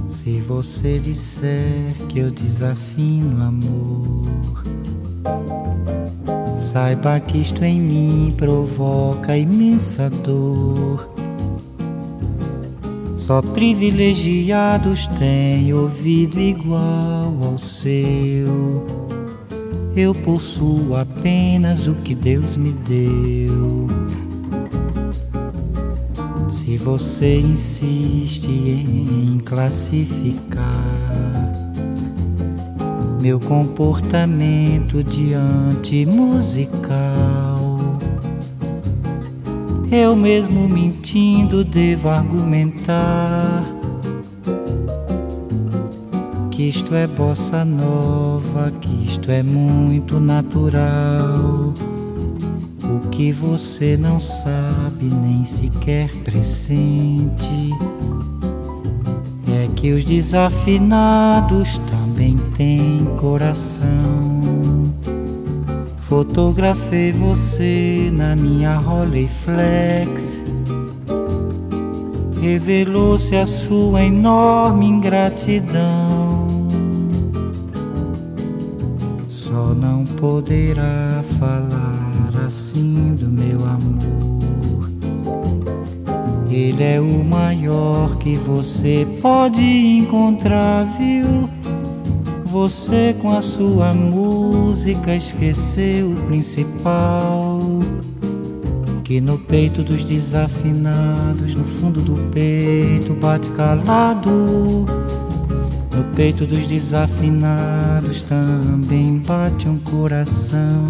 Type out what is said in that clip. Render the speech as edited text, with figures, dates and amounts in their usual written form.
Se você disser que eu desafino amor, saiba que isto em mim provoca imensa dor. Só privilegiados têm ouvido igual ao seu. Eu possuo apenas o que Deus me deu. Se você insiste em classificar meu comportamento diante musical, eu mesmo mentindo devo argumentar que isto é bossa nova, que isto é muito natural. O que você não sabe nem sequer pressente é que os desafinados também têm coração. Fotografei você na minha Rolleiflex, revelou-se a sua enorme ingratidão. Só não poderá falar assim do meu amor. Ele é o maior que você pode encontrar, viu? Você com a sua música esqueceu o principal, que no peito dos desafinados, no fundo do peito bate calado. No peito dos desafinados também bate um coração.